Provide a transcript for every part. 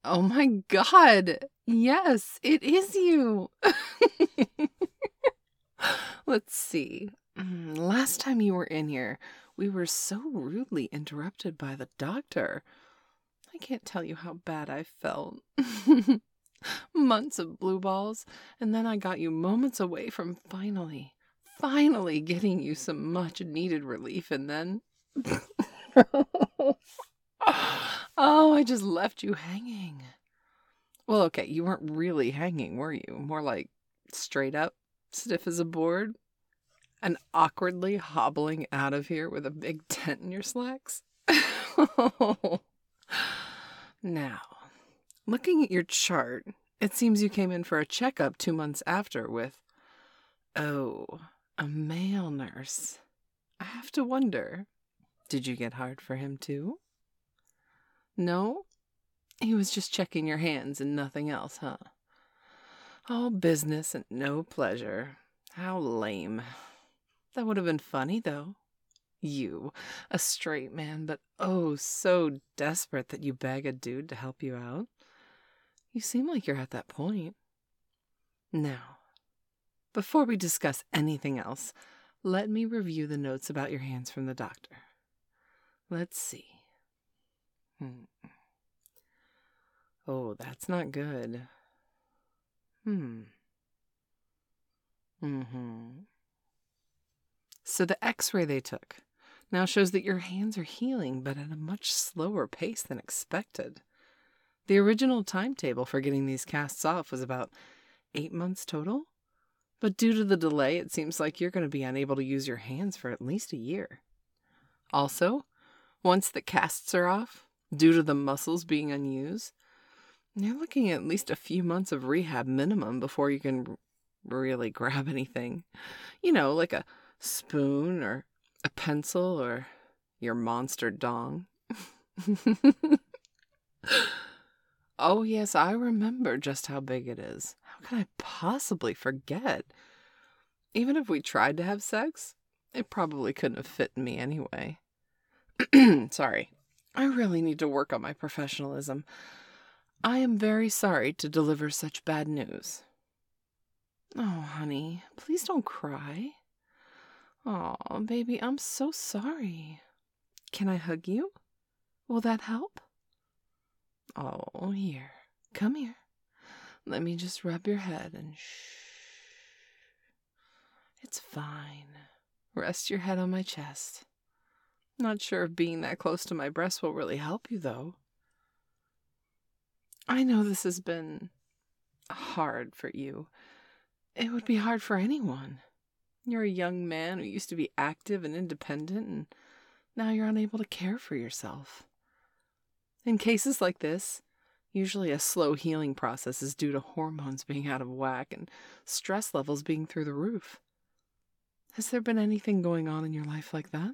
Oh my God. Yes, it is you. Let's see. Last time you were in here, we were so rudely interrupted by the doctor. I can't tell you how bad I felt. Months of blue balls, and then I got you moments away from finally getting you some much needed relief, and then. Oh, I just left you hanging. Well, okay, you weren't really hanging, were you? More like straight up, stiff as a board, and awkwardly hobbling out of here with a big dent in your slacks? Now, looking at your chart, it seems you came in for a checkup 2 months after with, oh, a male nurse. I have to wonder, did you get hard for him too? No? He was just checking your hands and nothing else, huh? All business and no pleasure. How lame. That would have been funny, though. You, a straight man, but oh, so desperate that you beg a dude to help you out. You seem like you're at that point. Now, before we discuss anything else, let me review the notes about your hands from the doctor. Let's see. Oh, that's not good. So the x-ray they took now shows that your hands are healing, but at a much slower pace than expected. The original timetable for getting these casts off was about 8 months total, but due to the delay, it seems like you're going to be unable to use your hands for at least a year. Also, once the casts are off, due to the muscles being unused, you're looking at least a few months of rehab minimum before you can really grab anything. You know, like a spoon or a pencil or your monster dong. Oh, yes, I remember just how big it is. How can I possibly forget? Even if we tried to have sex, it probably couldn't have fit me anyway. Sorry. I really need to work on my professionalism. I am very sorry to deliver such bad news. Oh, honey, please don't cry. Oh, baby, I'm so sorry. Can I hug you? Will that help? Oh, here. Come here. Let me just rub your head and shh. It's fine. Rest your head on my chest. Not sure if being that close to my breast will really help you, though. I know this has been hard for you. It would be hard for anyone. You're a young man who used to be active and independent, and now you're unable to care for yourself. In cases like this, usually a slow healing process is due to hormones being out of whack and stress levels being through the roof. Has there been anything going on in your life like that?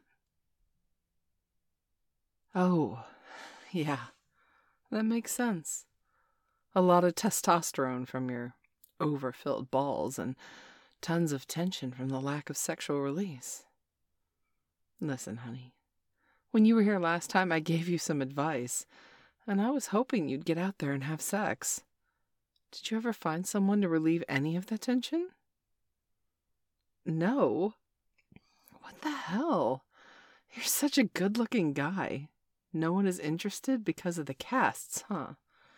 Oh, yeah, that makes sense. A lot of testosterone from your overfilled balls and tons of tension from the lack of sexual release. Listen, honey, when you were here last time, I gave you some advice, and I was hoping you'd get out there and have sex. Did you ever find someone to relieve any of that tension? No. What the hell? You're such a good-looking guy. No one is interested because of the casts, huh?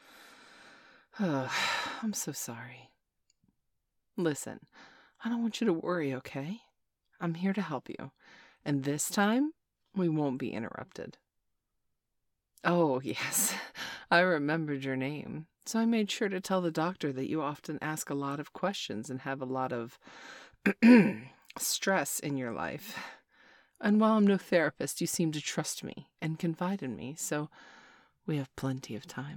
I'm so sorry. Listen, I don't want you to worry, okay? I'm here to help you. And this time, we won't be interrupted. Oh, yes. I remembered your name. So I made sure to tell the doctor that you often ask a lot of questions and have a lot of stress in your life. And while I'm no therapist, you seem to trust me and confide in me, so we have plenty of time.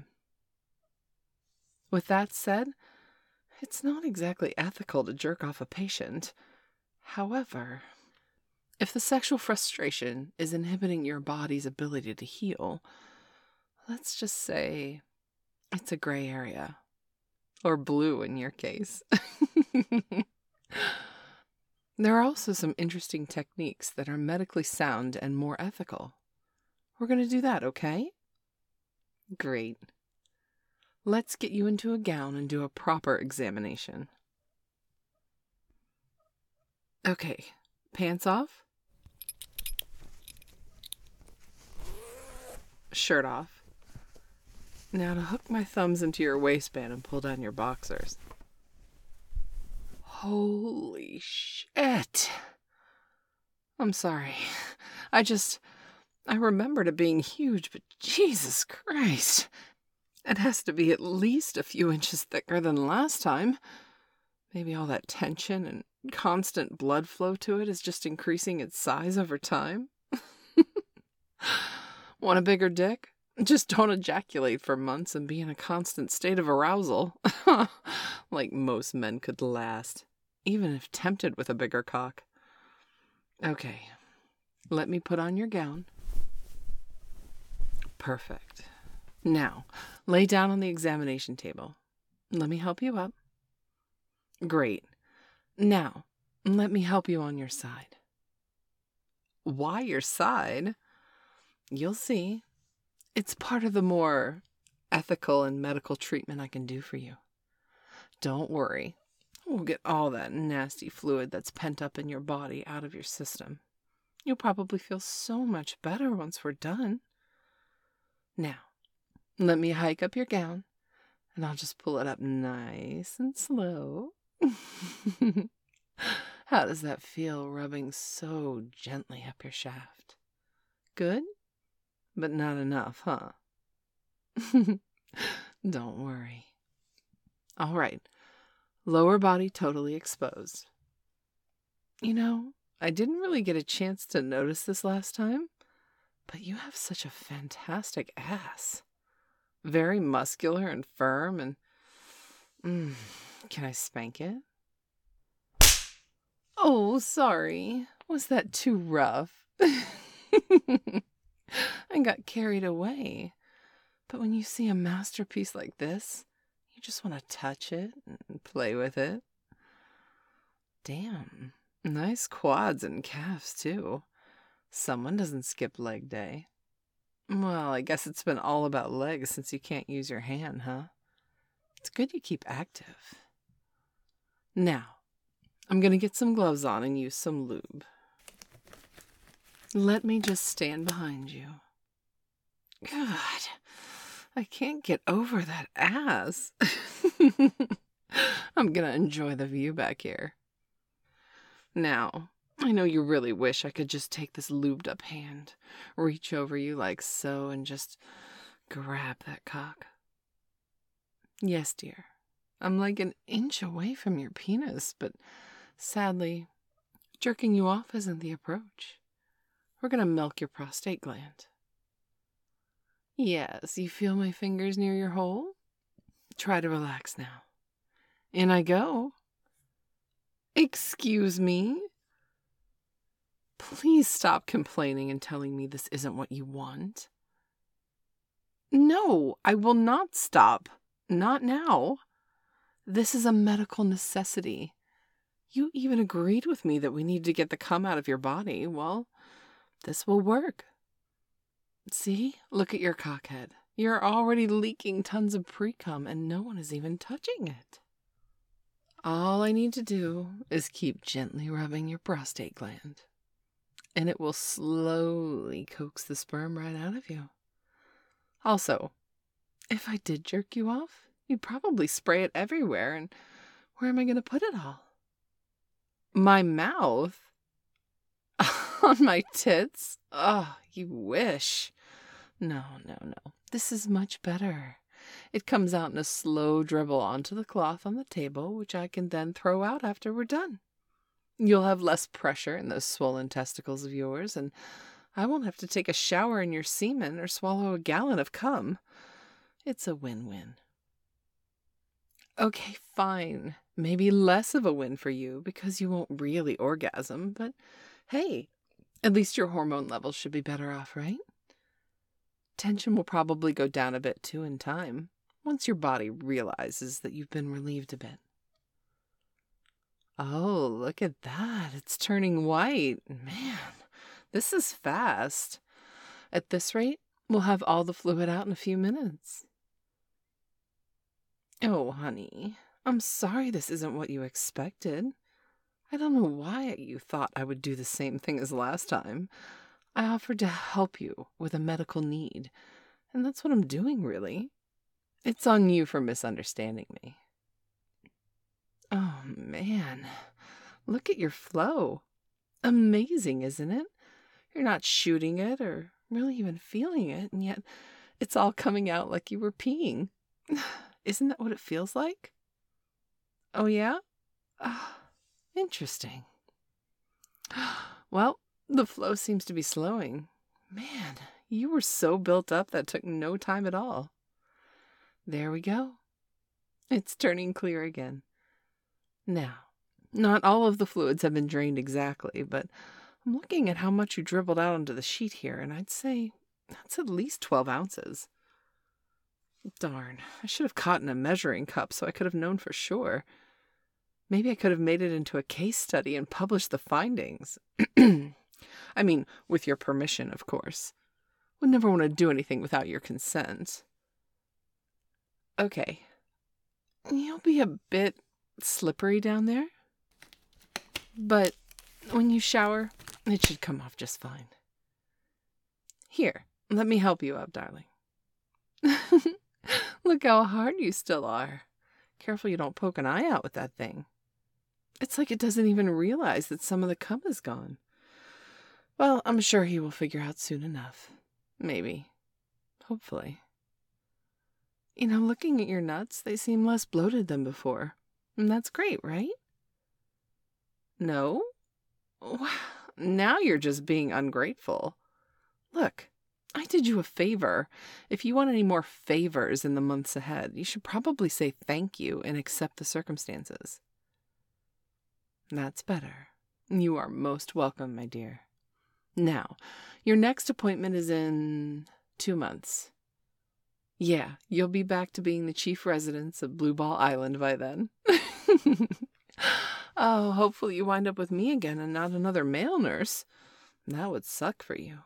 With that said, it's not exactly ethical to jerk off a patient. However, if the sexual frustration is inhibiting your body's ability to heal, let's just say it's a gray area. Or blue in your case. There are also some interesting techniques that are medically sound and more ethical. We're going to do that, okay? Great. let's get you into a gown and do a proper examination. Okay, pants off. Shirt off. Now to hook my thumbs into your waistband and pull down your boxers. Holy shit. I'm sorry. I remembered it being huge, but Jesus Christ. It has to be at least a few inches thicker than last time. Maybe all that tension and constant blood flow to it is just increasing its size over time. Want a bigger dick? Just don't ejaculate for months and be in a constant state of arousal. Like most men could last, even if tempted with a bigger cock. Okay, let me put on your gown. Perfect. Now, lay down on the examination table. Let me help you up. Great. Now, let me help you on your side. Why your side? You'll see. It's part of the more ethical and medical treatment I can do for you. Don't worry. We'll get all that nasty fluid that's pent up in your body out of your system. You'll probably feel so much better once we're done. Now, let me hike up your gown, and I'll just pull it up nice and slow. How does that feel rubbing so gently up your shaft? Good? But not enough, huh? Don't worry. All right. Lower body totally exposed. You know, I didn't really get a chance to notice this last time, but you have such a fantastic ass. Very muscular and firm and... can I spank it? Oh, sorry. Was that too rough? I got carried away. But when you see a masterpiece like this, you just want to touch it and play with it. Damn, nice quads and calves, too. Someone doesn't skip leg day. Well, I guess it's been all about legs since you can't use your hand, huh? It's good you keep active. Now, I'm going to get some gloves on and use some lube. Let me just stand behind you. God, I can't get over that ass. I'm going to enjoy the view back here. Now, I know you really wish I could just take this lubed up hand, reach over you like so, and just grab that cock. Yes, dear. I'm like an inch away from your penis, but sadly, jerking you off isn't the approach. We're going to milk your prostate gland. Yes, you feel my fingers near your hole? Try to relax now. In I go. Excuse me? Please stop complaining and telling me this isn't what you want. No, I will not stop. Not now. This is a medical necessity. You even agreed with me that we need to get the cum out of your body. Well, this will work. See? Look at your cockhead. You're already leaking tons of pre-cum and no one is even touching it. All I need to do is keep gently rubbing your prostate gland, and it will slowly coax the sperm right out of you. Also, if I did jerk you off, you'd probably spray it everywhere, and where am I going to put it all? My mouth? On my tits? Oh, you wish. No. This is much better. It comes out in a slow dribble onto the cloth on the table, which I can then throw out after we're done. You'll have less pressure in those swollen testicles of yours, and I won't have to take a shower in your semen or swallow a gallon of cum. It's a win-win. Okay, fine. Maybe less of a win for you because you won't really orgasm, but hey, at least your hormone levels should be better off, right? Tension will probably go down a bit too in time, once your body realizes that you've been relieved a bit. Oh, look at that. It's turning white. Man, this is fast. At this rate, we'll have all the fluid out in a few minutes. Oh, honey, I'm sorry this isn't what you expected. I don't know why you thought I would do the same thing as last time. I offered to help you with a medical need, and that's what I'm doing, really. It's on you for misunderstanding me. Oh, man. Look at your flow. Amazing, isn't it? You're not shooting it or really even feeling it, and yet it's all coming out like you were peeing. Isn't that what it feels like? Oh, yeah? Ah, interesting. Well, the flow seems to be slowing. Man, you were so built up that took no time at all. There we go. It's turning clear again. Now, not all of the fluids have been drained exactly, but I'm looking at how much you dribbled out onto the sheet here, and I'd say that's at least 12 ounces. Darn, I should have caught in a measuring cup so I could have known for sure. Maybe I could have made it into a case study and published the findings. I mean, with your permission, of course. Would never want to do anything without your consent. Okay. You'll be a bit slippery down there, but when you shower, it should come off just fine. Here, let me help you up, darling. Look how hard you still are. Careful you don't poke an eye out with that thing. It's like it doesn't even realize that some of the cum is gone. Well, I'm sure he will figure out soon enough. Maybe. Hopefully. You know, looking at your nuts, they seem less bloated than before. And that's great, right? No? Now you're just being ungrateful. Look, I did you a favor. If you want any more favors in the months ahead, you should probably say thank you and accept the circumstances. That's better. You are most welcome, my dear. Now, your next appointment is in 2 months. Yeah, you'll be back to being the chief residence of Blue Ball Island by then. Oh, hopefully you wind up with me again and not another male nurse. That would suck for you.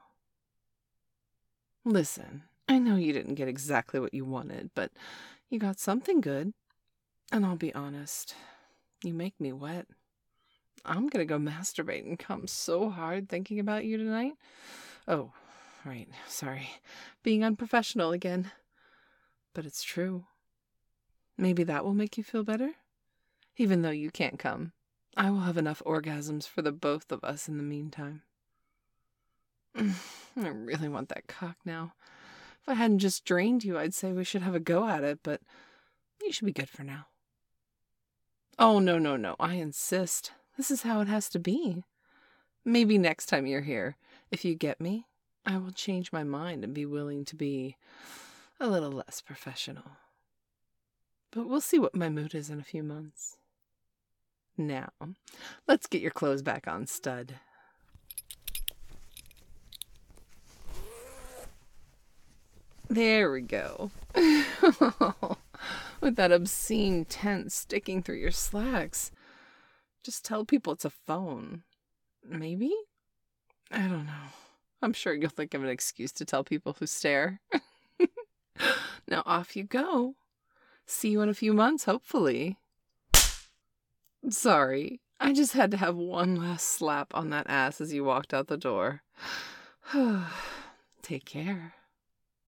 Listen, I know you didn't get exactly what you wanted, but you got something good. And I'll be honest, you make me wet. I'm gonna go masturbate and come so hard thinking about you tonight. Oh, right, sorry. Being unprofessional again. But it's true. Maybe that will make you feel better? Even though you can't come, I will have enough orgasms for the both of us in the meantime. I really want that cock now. If I hadn't just drained you, I'd say we should have a go at it, but you should be good for now. Oh, no, I insist. This is how it has to be. Maybe next time you're here, if you get me, I will change my mind and be willing to be a little less professional. But we'll see what my mood is in a few months. Now, let's get your clothes back on, stud. There we go. With that obscene tent sticking through your slacks. Just tell people it's a phone. Maybe? I don't know. I'm sure you'll think of an excuse to tell people who stare. Now off you go. See you in a few months, hopefully. Sorry, I just had to have one last slap on that ass as you walked out the door. Take care.